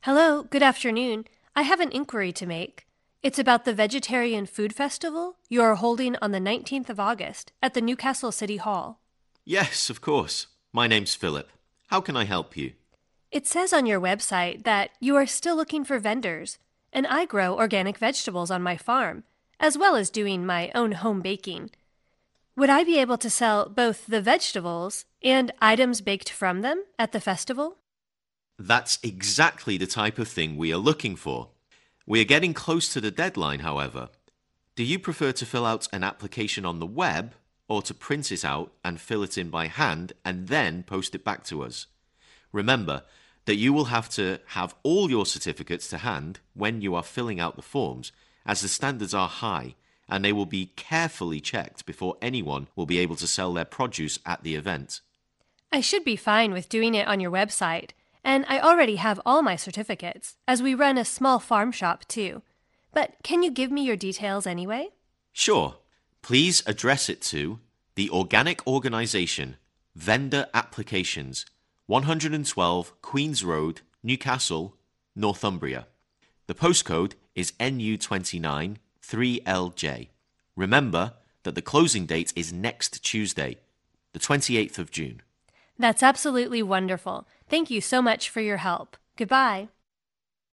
Hello, good afternoon. I have an inquiry to make. It's about the Vegetarian Food Festival you are holding on the 19th of August at the Newcastle City Hall. Yes, of course. My name's Philip. How can I help you? It says on your website that you are still looking for vendors, and I grow organic vegetables on my farm, as well as doing my own home baking. Would I be able to sell both the vegetables and items baked from them at the festival? That's exactly the type of thing we are looking for. We are getting close to the deadline, however. Do you prefer to fill out an application on the web or to print it out and fill it in by hand and then post it back to us? Remember that you will have to have all your certificates to hand when you are filling out the forms, as the standards are high and they will be carefully checked before anyone will be able to sell their produce at the event. I should be fine with doing it on your website, and I already have all my certificates, as we run a small farm shop too. But can you give me your details anyway? Sure. Please address it to the Organic Organisation, Vendor Applications, 112 Queens Road, Newcastle, Northumbria. The postcode is NU29 3LJ. Remember that the closing date is next Tuesday, the 28th of June. That's absolutely wonderful. Thank you so much for your help. Goodbye.